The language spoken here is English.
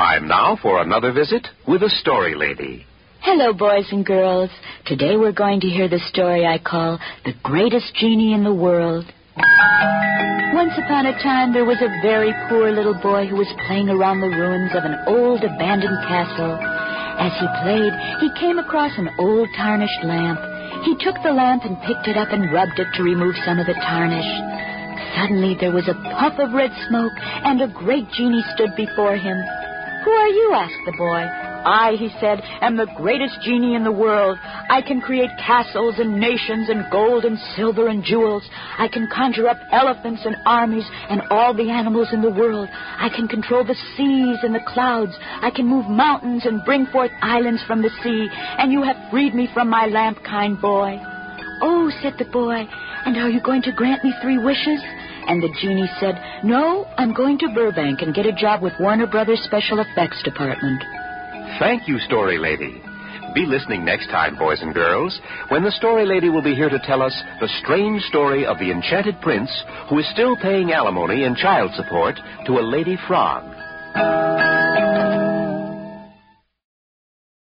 Time now for another visit with the Story Lady. Hello, boys and girls. Today we're going to hear the story I call The Greatest Genie in the World. Once upon a time, there was a very poor little boy who was playing around the ruins of an old abandoned castle. As he played, he came across an old tarnished lamp. He took the lamp and picked it up and rubbed it to remove some of the tarnish. Suddenly, there was a puff of red smoke, and a great genie stood before him. "Who are you?" asked the boy. "I," he said, "am the greatest genie in the world. I can create castles and nations and gold and silver and jewels. I can conjure up elephants and armies and all the animals in the world. I can control the seas and the clouds. I can move mountains and bring forth islands from the sea. And you have freed me from my lamp, kind boy." "Oh," said the boy, "and are you going to grant me 3 wishes?" And the genie said, "No, I'm going to Burbank and get a job with Warner Brothers Special Effects Department." Thank you, Story Lady. Be listening next time, boys and girls, when the Story Lady will be here to tell us the strange story of the enchanted prince who is still paying alimony and child support to a lady frog.